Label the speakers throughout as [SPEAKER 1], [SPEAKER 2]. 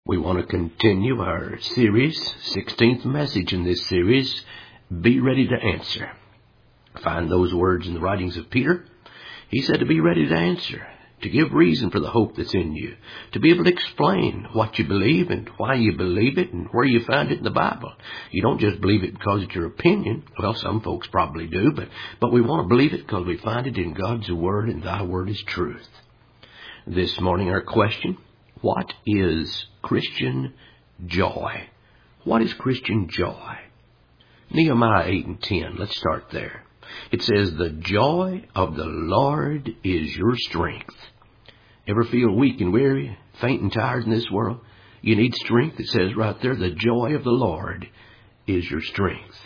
[SPEAKER 1] We want to continue our series, 16th message in this series, Be Ready to Answer. Find those words in the writings of Peter. He said to be ready to answer, to give reason for the hope that's in you, to be able to explain what you believe and why you believe it and where you find it in the Bible. You don't just believe it because it's your opinion. Well, some folks probably do, but we want to believe it because we find it in God's Word, and Thy Word is truth. This morning our question: what is Christian joy? What is Christian joy? Nehemiah 8 and 10, let's start there. It says, the joy of the Lord is your strength. Ever feel weak and weary, faint and tired in this world? You need strength. It says right there, the joy of the Lord is your strength.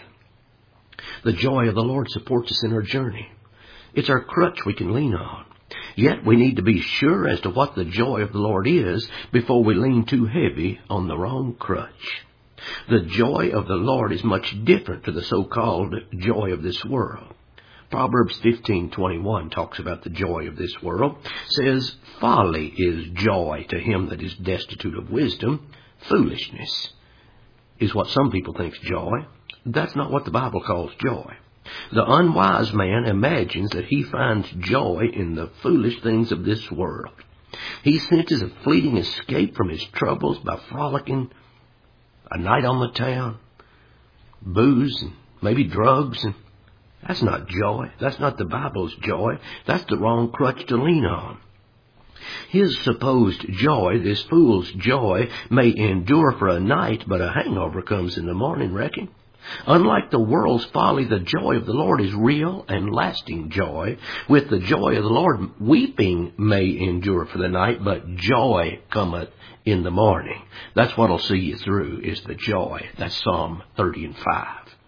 [SPEAKER 1] The joy of the Lord supports us in our journey. It's our crutch we can lean on. Yet we need to be sure as to what the joy of the Lord is before we lean too heavy on the wrong crutch. The joy of the Lord is much different to the so-called joy of this world. Proverbs 15:21 talks about the joy of this world. Says, folly is joy to him that is destitute of wisdom. Foolishness is what some people think is joy. That's not what the Bible calls joy. The unwise man imagines that he finds joy in the foolish things of this world. He senses a fleeting escape from his troubles by frolicking a night on the town, booze and maybe drugs, and that's not joy. That's not the Bible's joy. That's the wrong crutch to lean on. His supposed joy, this fool's joy, may endure for a night, but a hangover comes in the morning, reckon. Unlike the world's folly, the joy of the Lord is real and lasting joy. With the joy of the Lord, weeping may endure for the night, but joy cometh in the morning. That's what'll see you through, is the joy. That's Psalm 30 and 5.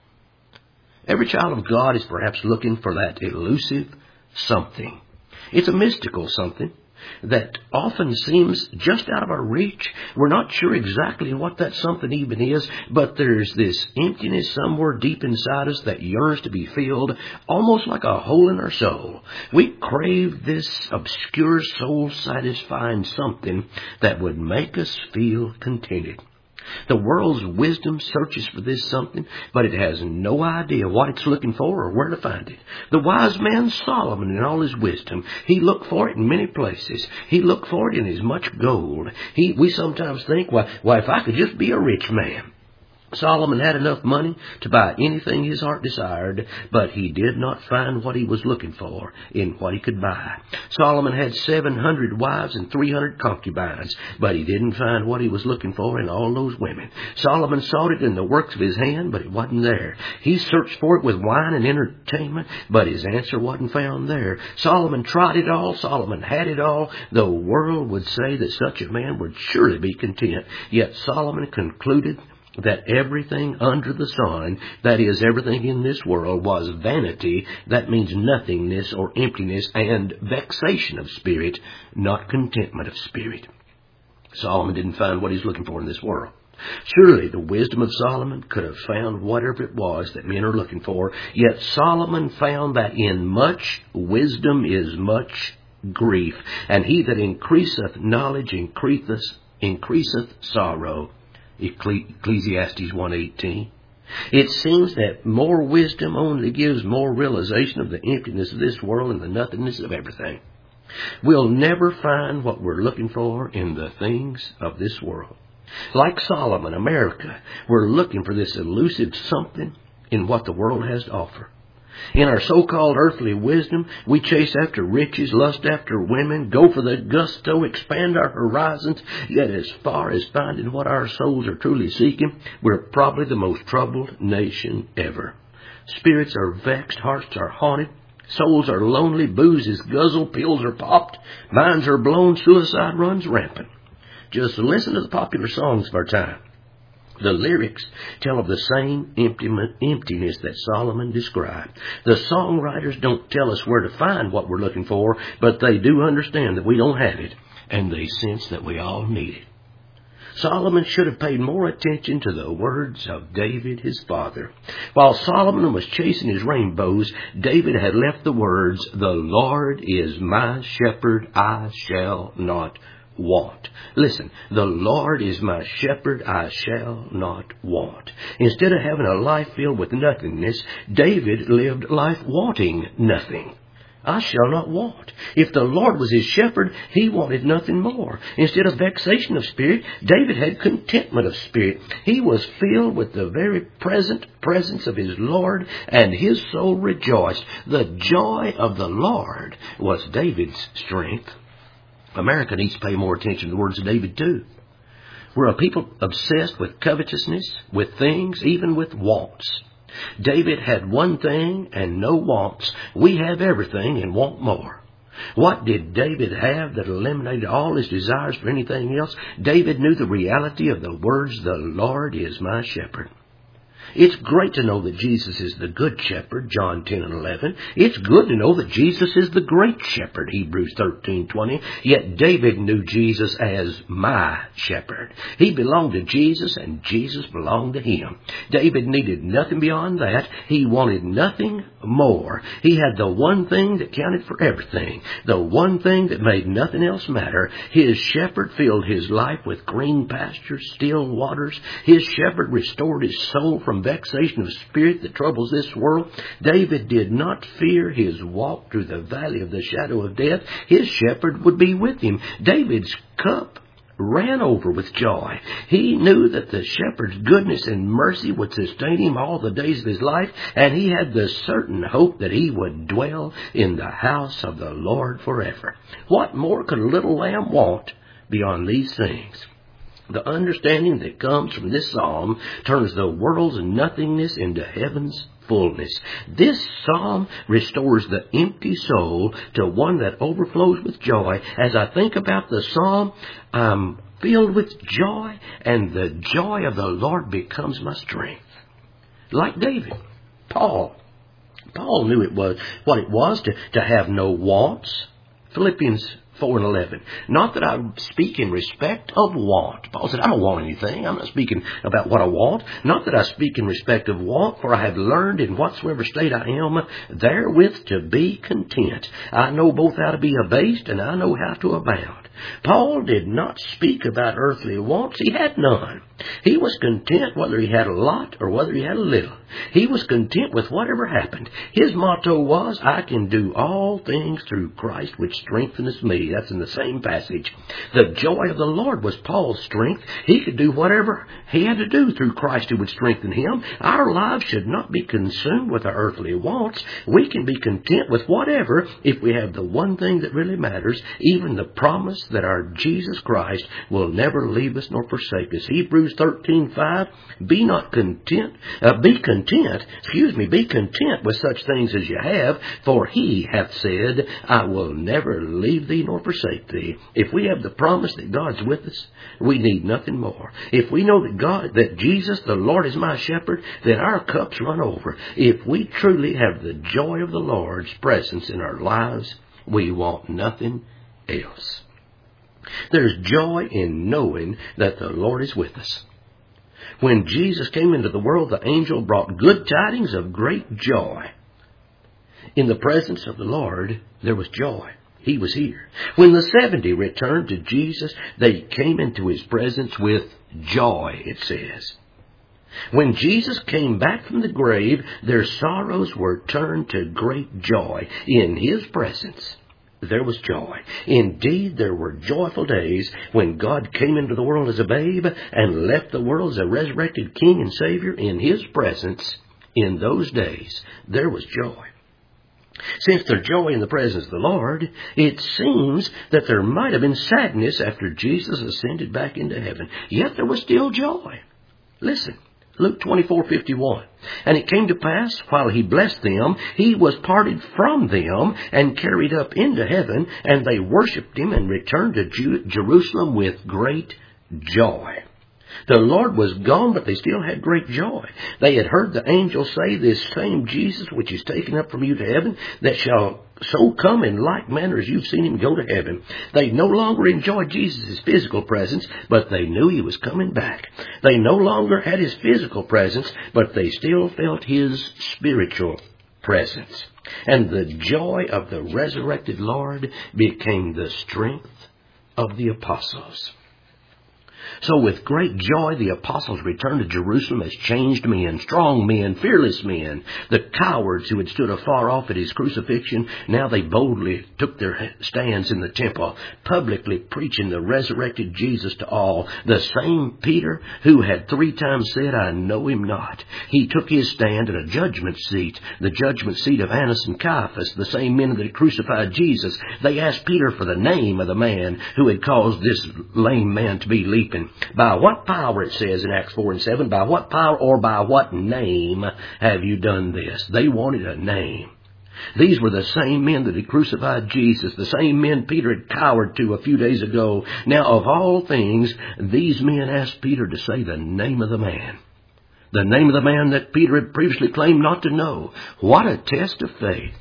[SPEAKER 1] Every child of God is perhaps looking for that elusive something. It's a mystical something that often seems just out of our reach. We're not sure exactly what that something even is, but there's this emptiness somewhere deep inside us that yearns to be filled, almost like a hole in our soul. We crave this obscure, soul-satisfying something that would make us feel contented. The world's wisdom searches for this something, but it has no idea what it's looking for or where to find it. The wise man Solomon, in all his wisdom, he looked for it in many places. He looked for it in as much gold. We sometimes think, why, if I could just be a rich man. Solomon had enough money to buy anything his heart desired, but he did not find what he was looking for in what he could buy. Solomon had 700 wives and 300 concubines, but he didn't find what he was looking for in all those women. Solomon sought it in the works of his hand, but it wasn't there. He searched for it with wine and entertainment, but his answer wasn't found there. Solomon tried it all. Solomon had it all. The world would say that such a man would surely be content. Yet Solomon concluded that everything under the sun, that is, everything in this world, was vanity. That means nothingness or emptiness and vexation of spirit, not contentment of spirit. Solomon didn't find what he's looking for in this world. Surely the wisdom of Solomon could have found whatever it was that men are looking for, yet Solomon found that in much wisdom is much grief, and he that increaseth knowledge increaseth sorrow. Ecclesiastes 1:18. It seems that more wisdom only gives more realization of the emptiness of this world and the nothingness of everything. We'll never find what we're looking for in the things of this world. Like Solomon, America, we're looking for this elusive something in what the world has to offer. In our so-called earthly wisdom, we chase after riches, lust after women, go for the gusto, expand our horizons. Yet as far as finding what our souls are truly seeking, we're probably the most troubled nation ever. Spirits are vexed, hearts are haunted, souls are lonely, booze is guzzled, pills are popped, minds are blown, suicide runs rampant. Just listen to the popular songs of our time. The lyrics tell of the same emptiness that Solomon described. The songwriters don't tell us where to find what we're looking for, but they do understand that we don't have it, and they sense that we all need it. Solomon should have paid more attention to the words of David, his father. While Solomon was chasing his rainbows, David had left the words, "The Lord is my shepherd, I shall not want. Listen, the Lord is my shepherd, I shall not want. Instead of having a life filled with nothingness, David lived life wanting nothing. I shall not want. If the Lord was his shepherd, he wanted nothing more. Instead of vexation of spirit, David had contentment of spirit. He was filled with the very present presence of his Lord, and his soul rejoiced. The joy of the Lord was David's strength. America needs to pay more attention to the words of David too. We're a people obsessed with covetousness, with things, even with wants. David had one thing and no wants. We have everything and want more. What did David have that eliminated all his desires for anything else? David knew the reality of the words, the Lord is my shepherd. It's great to know that Jesus is the good shepherd, John 10 and 11. It's good to know that Jesus is the great shepherd, Hebrews 13:20. Yet David knew Jesus as my shepherd. He belonged to Jesus and Jesus belonged to him. David needed nothing beyond that. He wanted nothing more. He had the one thing that counted for everything, the one thing that made nothing else matter. His shepherd filled his life with green pastures, still waters. His shepherd restored his soul from vexation of spirit that troubles this world. David did not fear his walk through the valley of the shadow of death. His shepherd would be with him. David's cup ran over with joy. He knew that the shepherd's goodness and mercy would sustain him all the days of his life, and he had the certain hope that he would dwell in the house of the Lord forever. What more could a little lamb want beyond these things? The understanding that comes from this psalm turns the world's nothingness into heaven's fullness. This psalm restores the empty soul to one that overflows with joy. As I think about the psalm, I'm filled with joy, and the joy of the Lord becomes my strength. Like David, Paul knew what it was to have no wants. Philippians 4 and 11. Not that I speak in respect of want. Paul said, I don't want anything. I'm not speaking about what I want. Not that I speak in respect of want, for I have learned in whatsoever state I am therewith to be content. I know both how to be abased and I know how to abound. Paul did not speak about earthly wants. He had none. He was content whether he had a lot or whether he had a little. He was content with whatever happened. His motto was, I can do all things through Christ which strengtheneth me. That's in the same passage. The joy of the Lord was Paul's strength. He could do whatever he had to do through Christ who would strengthen him. Our lives should not be consumed with our earthly wants. We can be content with whatever if we have the one thing that really matters, even the promise that our Jesus Christ will never leave us nor forsake us. Hebrews 13:5, be content with such things as you have, for he hath said, I will never leave thee nor forsake thee. If we have the promise that God's with us, we need nothing more. If we know that Jesus, the Lord, is my shepherd, then our cups run over. If we truly have the joy of the Lord's presence in our lives, we want nothing else. There's joy in knowing that the Lord is with us. When Jesus came into the world, the angel brought good tidings of great joy. In the presence of the Lord, there was joy. He was here. When the 70 returned to Jesus, they came into his presence with joy, it says. When Jesus came back from the grave, their sorrows were turned to great joy. In his presence, there was joy. Indeed, there were joyful days when God came into the world as a babe and left the world as a resurrected King and Savior. In his presence, in those days, there was joy. Since there's joy in the presence of the Lord, it seems that there might have been sadness after Jesus ascended back into heaven. Yet there was still joy. Listen. Luke 24:51. And it came to pass, while he blessed them, he was parted from them and carried up into heaven, and they worshipped him and returned to Jerusalem with great joy. The Lord was gone, but they still had great joy. They had heard the angel say, this same Jesus which is taken up from you to heaven, that shall so come in like manner as you've seen him go to heaven. They no longer enjoyed Jesus' physical presence, but they knew he was coming back. They no longer had his physical presence, but they still felt his spiritual presence. And the joy of the resurrected Lord became the strength of the apostles. So with great joy, the apostles returned to Jerusalem as changed men, strong men, fearless men. The cowards who had stood afar off at his crucifixion, now they boldly took their stands in the temple, publicly preaching the resurrected Jesus to all. The same Peter who had 3 times said, I know him not. He took his stand at a judgment seat, the judgment seat of Annas and Caiaphas, the same men that had crucified Jesus. They asked Peter for the name of the man who had caused this lame man to be leaping. By what power, it says in Acts 4 and 7, by what power or by what name have you done this? They wanted a name. These were the same men that had crucified Jesus, the same men Peter had cowered to a few days ago. Now, of all things, these men asked Peter to say the name of the man. The name of the man that Peter had previously claimed not to know. What a test of faith.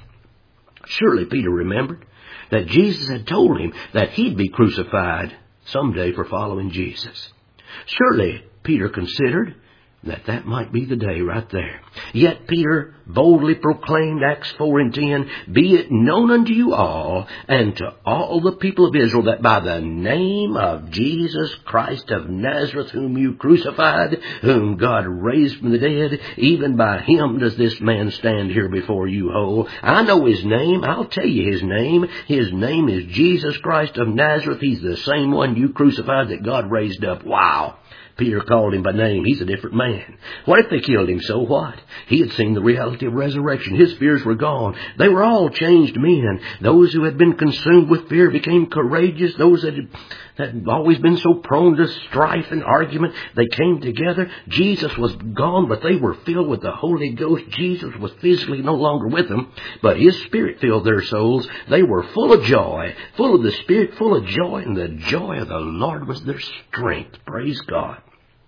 [SPEAKER 1] Surely Peter remembered that Jesus had told him that he'd be crucified someday for following Jesus. Surely Peter considered that might be the day right there. Yet Peter boldly proclaimed, Acts 4 and 10, be it known unto you all and to all the people of Israel that by the name of Jesus Christ of Nazareth, whom you crucified, whom God raised from the dead, even by him does this man stand here before you whole. I know his name. I'll tell you his name. His name is Jesus Christ of Nazareth. He's the same one you crucified that God raised up. Wow. Peter called him by name. He's a different man. What if they killed him? So what? He had seen the reality of resurrection. His fears were gone. They were all changed men. Those who had been consumed with fear became courageous. Those that had always been so prone to strife and argument, they came together. Jesus was gone, but they were filled with the Holy Ghost. Jesus was physically no longer with them, but his Spirit filled their souls. They were full of joy, full of the Spirit, full of joy, and the joy of the Lord was their strength. Praise God.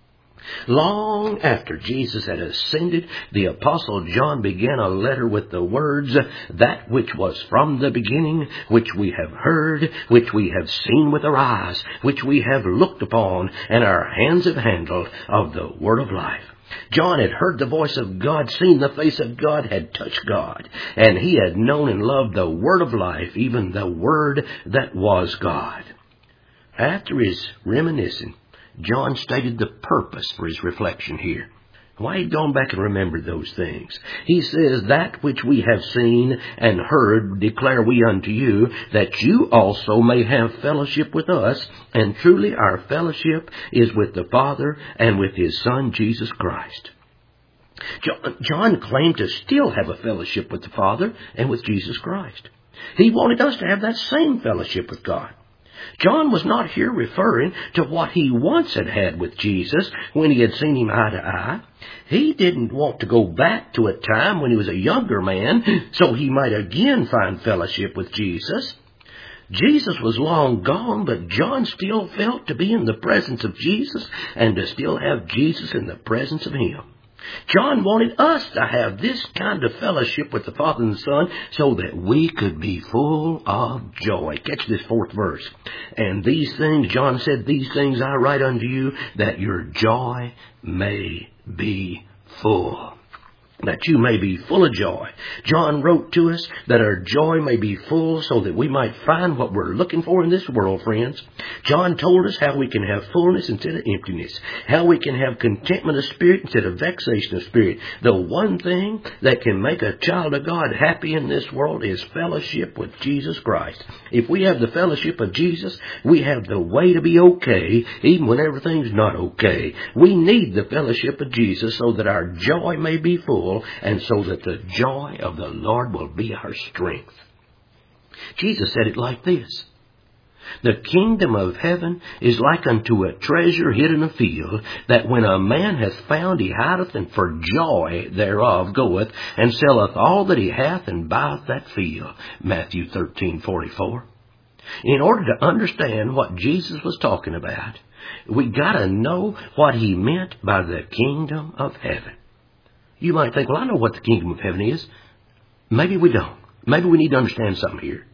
[SPEAKER 1] Long after Jesus had ascended, the Apostle John began a letter with the words, that which was from the beginning, which we have heard, which we have seen with our eyes, which we have looked upon, and our hands have handled, of the word of life. John had heard the voice of God, seen the face of God, had touched God, and he had known and loved the word of life, even the word that was God. After his reminiscing, John stated the purpose for his reflection here. Why he'd gone back and remembered those things. He says, that which we have seen and heard declare we unto you, that you also may have fellowship with us. And truly our fellowship is with the Father and with his Son, Jesus Christ. John claimed to still have a fellowship with the Father and with Jesus Christ. He wanted us to have that same fellowship with God. John was not here referring to what he once had had with Jesus when he had seen him eye to eye. He didn't want to go back to a time when he was a younger man so he might again find fellowship with Jesus. Jesus was long gone, but John still felt to be in the presence of Jesus and to still have Jesus in the presence of him. John wanted us to have this kind of fellowship with the Father and the Son so that we could be full of joy. Catch this 4th verse. And these things, John said, these things I write unto you, that your joy may be full. That you may be full of joy. John wrote to us that our joy may be full so that we might find what we're looking for in this world, friends. John told us how we can have fullness instead of emptiness. How we can have contentment of spirit instead of vexation of spirit. The one thing that can make a child of God happy in this world is fellowship with Jesus Christ. If we have the fellowship of Jesus, we have the way to be okay, even when everything's not okay. We need the fellowship of Jesus so that our joy may be full, and so that the joy of the Lord will be our strength. Jesus said it like this. The kingdom of heaven is like unto a treasure hid in a field, that when a man hath found, he hideth, and for joy thereof goeth, and selleth all that he hath, and buyeth that field. Matthew 13:44. In order to understand what Jesus was talking about, we got to know what he meant by the kingdom of heaven. You might think, well, I know what the kingdom of heaven is. Maybe we don't. Maybe we need to understand something here.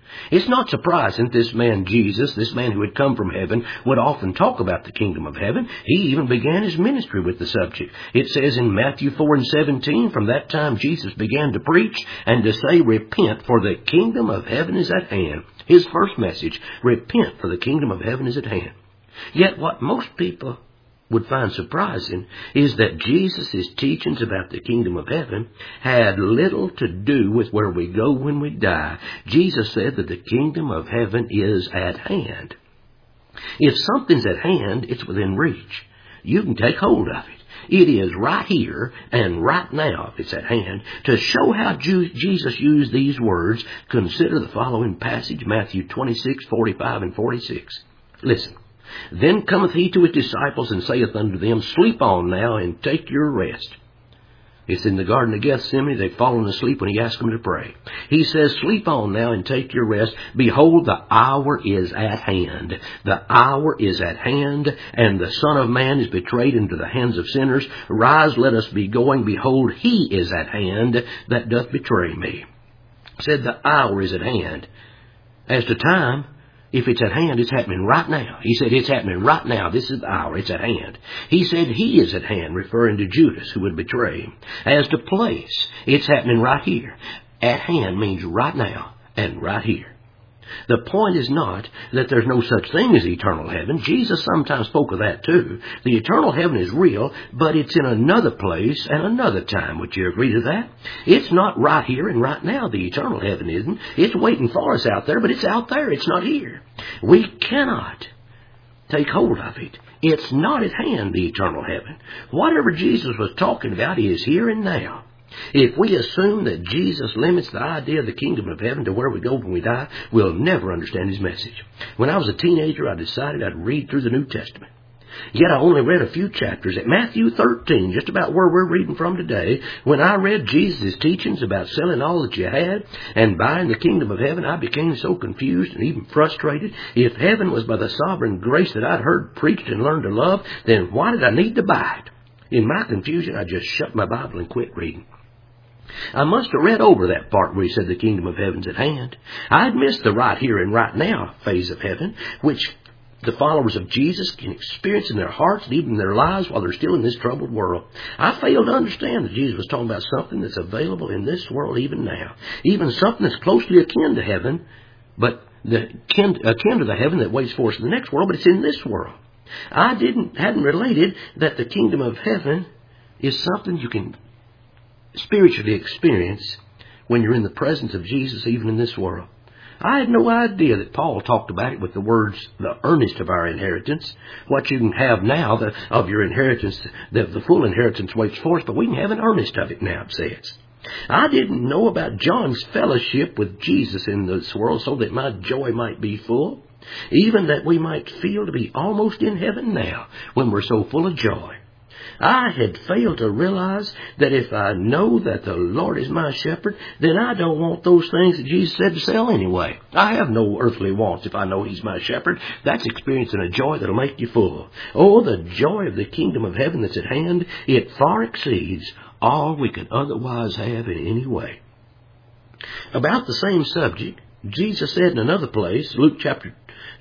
[SPEAKER 1] It's not surprising that this man Jesus, this man who had come from heaven, would often talk about the kingdom of heaven. He even began his ministry with the subject. It says in Matthew 4:17, from that time Jesus began to preach and to say, repent, for the kingdom of heaven is at hand. His first message, repent, for the kingdom of heaven is at hand. Yet what most people would find surprising is that Jesus' teachings about the kingdom of heaven had little to do with where we go when we die. Jesus said that the kingdom of heaven is at hand. If something's at hand, it's within reach. You can take hold of it. It is right here and right now, if it's at hand. To show how Jesus used these words, consider the following passage, Matthew 26:45 and 46. Listen. Then cometh he to his disciples and saith unto them, sleep on now and take your rest. It's in the Garden of Gethsemane. They've fallen asleep when he asked them to pray. He says, sleep on now and take your rest. Behold, the hour is at hand. The hour is at hand, and the Son of Man is betrayed into the hands of sinners. Rise, let us be going. Behold, he is at hand that doth betray me. Said the hour is at hand. As to time, if it's at hand, it's happening right now. He said, it's happening right now. This is the hour. It's at hand. He said, he is at hand, referring to Judas, who would betray him. As to place, it's happening right here. At hand means right now and right here. The point is not that there's no such thing as eternal heaven. Jesus sometimes spoke of that too. The eternal heaven is real, but it's in another place and another time. Would you agree to that? It's not right here and right now. The eternal heaven isn't. It's waiting for us out there, but it's out there. It's not here. We cannot take hold of it. It's not at hand, the eternal heaven. Whatever Jesus was talking about is here and now. If we assume that Jesus limits the idea of the kingdom of heaven to where we go when we die, we'll never understand his message. When I was a teenager, I decided I'd read through the New Testament. Yet I only read a few chapters. At Matthew 13, just about where we're reading from today, when I read Jesus' teachings about selling all that you had and buying the kingdom of heaven, I became so confused and even frustrated. If heaven was by the sovereign grace that I'd heard preached and learned to love, then why did I need to buy it? In my confusion, I just shut my Bible and quit reading. I must have read over that part where he said the kingdom of heaven's at hand. I'd missed the right here and right now phase of heaven, which the followers of Jesus can experience in their hearts and even in their lives while they're still in this troubled world. I failed to understand that Jesus was talking about something that's available in this world even now. Even something that's closely akin to heaven, but akin to the heaven that waits for us in the next world, but it's in this world. I hadn't related that the kingdom of heaven is something you can spiritually experience when you're in the presence of Jesus, even in this world. I had no idea that Paul talked about it with the words, the earnest of our inheritance. What you can have now of your inheritance, the full inheritance waits for us, but we can have an earnest of it now, it says. I didn't know about John's fellowship with Jesus in this world so that my joy might be full, even that we might feel to be almost in heaven now when we're so full of joy. I had failed to realize that if I know that the Lord is my shepherd, then I don't want those things that Jesus said to sell anyway. I have no earthly wants if I know he's my shepherd. That's experiencing a joy that'll make you full. Oh, the joy of the kingdom of heaven that's at hand, it far exceeds all we could otherwise have in any way. About the same subject, Jesus said in another place, Luke chapter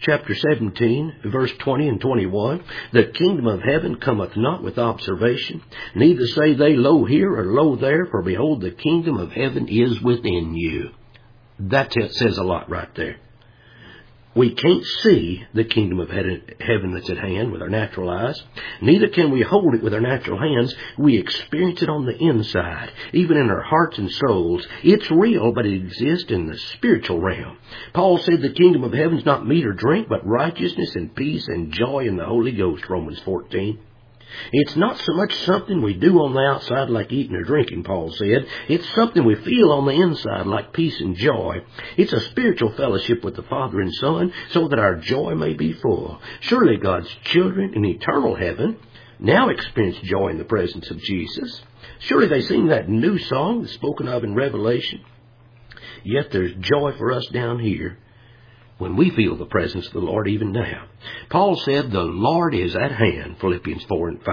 [SPEAKER 1] 17, verse 20 and 21, the kingdom of heaven cometh not with observation, neither say they, lo here or lo there, for behold, the kingdom of heaven is within you. That says a lot right there. We can't see the kingdom of heaven that's at hand with our natural eyes. Neither can we hold it with our natural hands. We experience it on the inside, even in our hearts and souls. It's real, but it exists in the spiritual realm. Paul said the kingdom of heaven is not meat or drink, but righteousness and peace and joy in the Holy Ghost, Romans 14. It's not so much something we do on the outside like eating or drinking, Paul said. It's something we feel on the inside like peace and joy. It's a spiritual fellowship with the Father and Son so that our joy may be full. Surely God's children in eternal heaven now experience joy in the presence of Jesus. Surely they sing that new song that's spoken of in Revelation. Yet there's joy for us down here when we feel the presence of the Lord even now. Paul said the Lord is at hand, Philippians 4 and 5.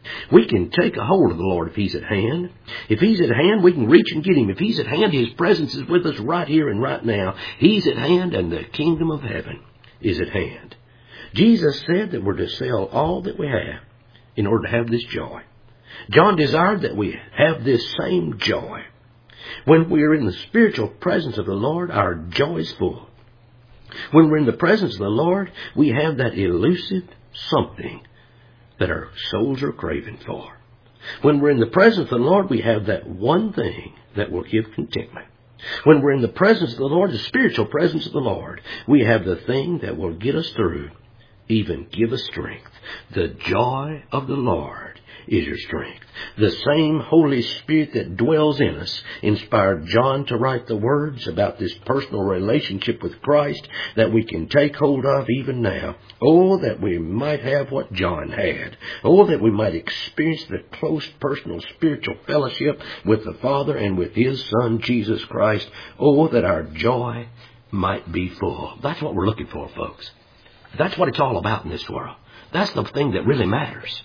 [SPEAKER 1] We can take a hold of the Lord if He's at hand. If He's at hand, we can reach and get Him. If He's at hand, His presence is with us right here and right now. He's at hand, and the kingdom of heaven is at hand. Jesus said that we're to sell all that we have in order to have this joy. John desired that we have this same joy. When we're in the spiritual presence of the Lord, our joy is full. When we're in the presence of the Lord, we have that elusive something that our souls are craving for. When we're in the presence of the Lord, we have that one thing that will give contentment. When we're in the presence of the Lord, the spiritual presence of the Lord, we have the thing that will get us through, even give us strength. The joy of the Lord is your strength. The same Holy Spirit that dwells in us inspired John to write the words about this personal relationship with Christ that we can take hold of even now. Oh, that we might have what John had. Oh, that we might experience the close personal spiritual fellowship with the Father and with His Son, Jesus Christ. Oh, that our joy might be full. That's what we're looking for, folks. That's what it's all about in this world. That's the thing that really matters.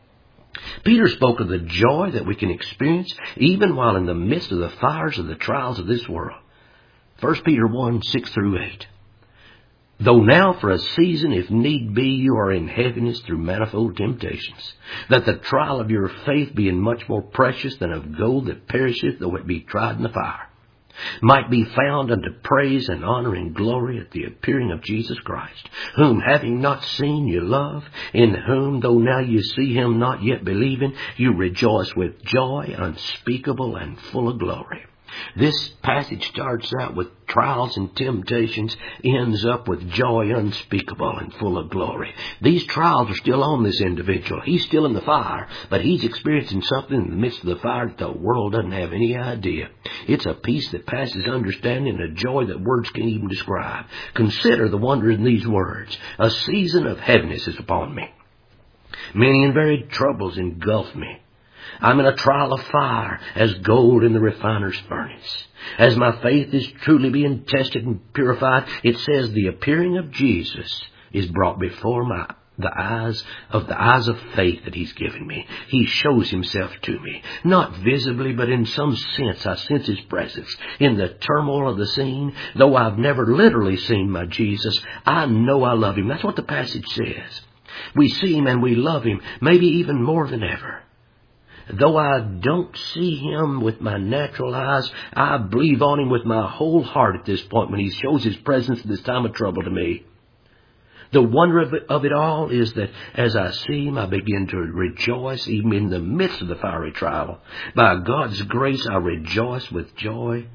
[SPEAKER 1] Peter spoke of the joy that we can experience even while in the midst of the fires of the trials of this world. 1 Peter 1, 6 through 8. Though now for a season, if need be, you are in heaviness through manifold temptations, that the trial of your faith, being much more precious than of gold that perisheth, though it be tried in the fire, might be found unto praise and honor and glory at the appearing of Jesus Christ, whom having not seen you love, in whom though now you see Him not yet believing, you rejoice with joy unspeakable and full of glory. This passage starts out with trials and temptations, ends up with joy unspeakable and full of glory. These trials are still on this individual. He's still in the fire, but he's experiencing something in the midst of the fire that the world doesn't have any idea. It's a peace that passes understanding, a joy that words can't even describe. Consider the wonder in these words. A season of heaviness is upon me. Many and varied troubles engulf me. I'm in a trial of fire, as gold in the refiner's furnace. As my faith is truly being tested and purified, it says the appearing of Jesus is brought before the eyes of faith that He's given me. He shows Himself to me, not visibly, but in some sense I sense His presence. In the turmoil of the scene, though I've never literally seen my Jesus, I know I love Him. That's what the passage says. We see Him and we love Him, maybe even more than ever. Though I don't see Him with my natural eyes, I believe on Him with my whole heart at this point when He shows His presence at this time of trouble to me. The wonder of it all is that as I see Him, I begin to rejoice even in the midst of the fiery trial. By God's grace, I rejoice with joy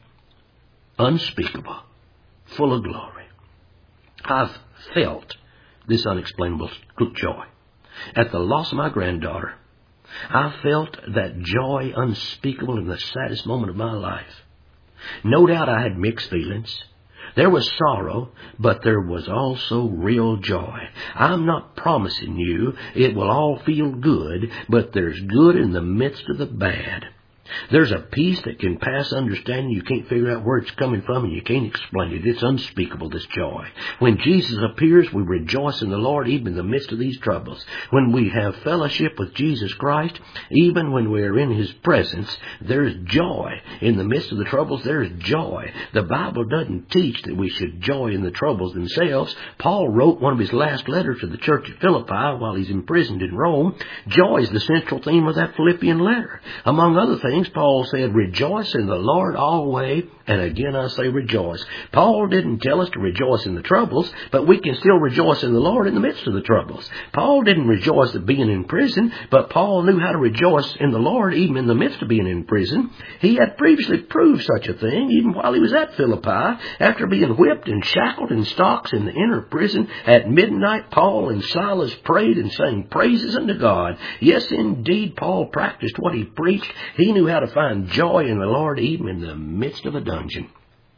[SPEAKER 1] unspeakable, full of glory. I've felt this unexplainable joy. At the loss of my granddaughter, I felt that joy unspeakable in the saddest moment of my life. No doubt I had mixed feelings. There was sorrow, but there was also real joy. I'm not promising you it will all feel good, but there's good in the midst of the bad. There's a peace that can pass understanding. You can't figure out where it's coming from, and you can't explain it. It's unspeakable, this joy. When Jesus appears, we rejoice in the Lord even in the midst of these troubles. When we have fellowship with Jesus Christ, even when we are in His presence, there's joy. In the midst of the troubles, there's joy. The Bible doesn't teach that we should joy in the troubles themselves. Paul wrote one of his last letters to the church at Philippi while he's imprisoned in Rome. Joy is the central theme of that Philippian letter. Among other things, Paul said, rejoice in the Lord always, and again I say rejoice. Paul didn't tell us to rejoice in the troubles, but we can still rejoice in the Lord in the midst of the troubles. Paul didn't rejoice at being in prison, but Paul knew how to rejoice in the Lord even in the midst of being in prison. He had previously proved such a thing even while he was at Philippi. After being whipped and shackled in stocks in the inner prison, at midnight Paul and Silas prayed and sang praises unto God. Yes, indeed, Paul practiced what he preached. He knew how to find joy in the Lord even in the midst of a dungeon.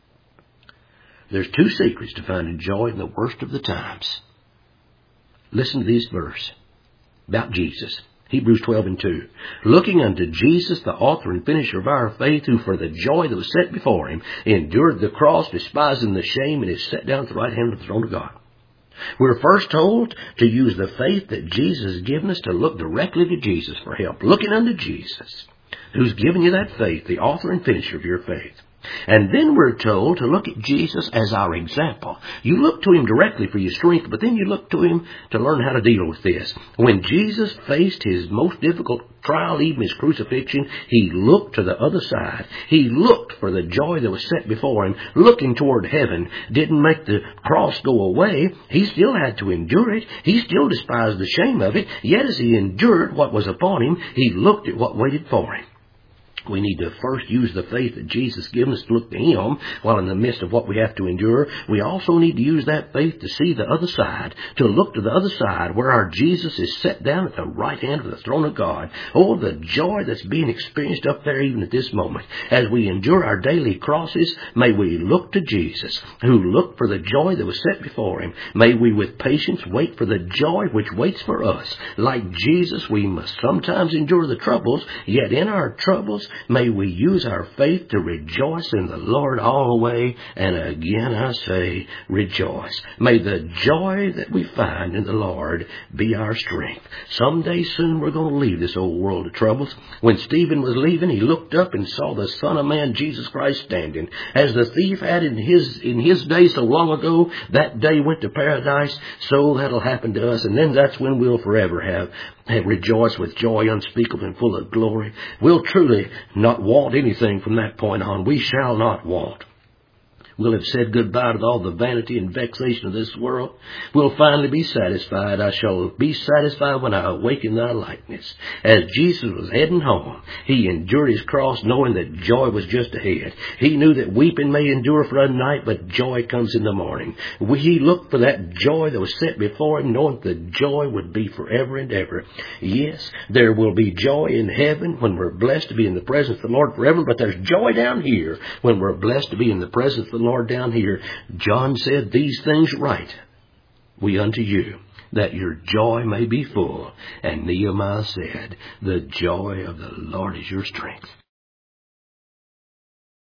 [SPEAKER 1] There's two secrets to finding joy in the worst of the times. Listen to this verse about Jesus. Hebrews 12:2. Looking unto Jesus, the author and finisher of our faith, who for the joy that was set before Him endured the cross, despising the shame, and is set down at the right hand of the throne of God. We're first told to use the faith that Jesus has given us to look directly to Jesus for help, looking unto Jesus, who's given you that faith, the author and finisher of your faith. And then we're told to look at Jesus as our example. You look to Him directly for your strength, but then you look to Him to learn how to deal with this. When Jesus faced His most difficult trial, even His crucifixion, He looked to the other side. He looked for the joy that was set before Him, looking toward heaven. Didn't make the cross go away. He still had to endure it. He still despised the shame of it. Yet as He endured what was upon Him, He looked at what waited for Him. We need to first use the faith that Jesus has given us to look to Him while in the midst of what we have to endure. We also need to use that faith to see the other side, to look to the other side where our Jesus is set down at the right hand of the throne of God. Oh, the joy that's being experienced up there even at this moment. As we endure our daily crosses, may we look to Jesus, who looked for the joy that was set before Him. May we with patience wait for the joy which waits for us. Like Jesus, we must sometimes endure the troubles, yet in our troubles, may we use our faith to rejoice in the Lord always. And again I say, rejoice. May the joy that we find in the Lord be our strength. Someday soon we're going to leave this old world of troubles. When Stephen was leaving, he looked up and saw the Son of Man, Jesus Christ, standing. As the thief had in his day so long ago, that day went to paradise, so that'll happen to us. And then that's when we'll forever have rejoice with joy unspeakable and full of glory. We'll truly not want anything from that point on. We shall not want. We'll have said goodbye to all the vanity and vexation of this world. We'll finally be satisfied. I shall be satisfied when I awaken thy likeness. As Jesus was heading home, He endured His cross knowing that joy was just ahead. He knew that weeping may endure for a night, but joy comes in the morning. He looked for that joy that was set before Him, knowing that the joy would be forever and ever. Yes, there will be joy in heaven when we're blessed to be in the presence of the Lord forever, but there's joy down here when we're blessed to be in the presence of the Lord down here. John said, "These things write we unto you, that your joy may be full." And Nehemiah said, "The joy of the Lord is your strength."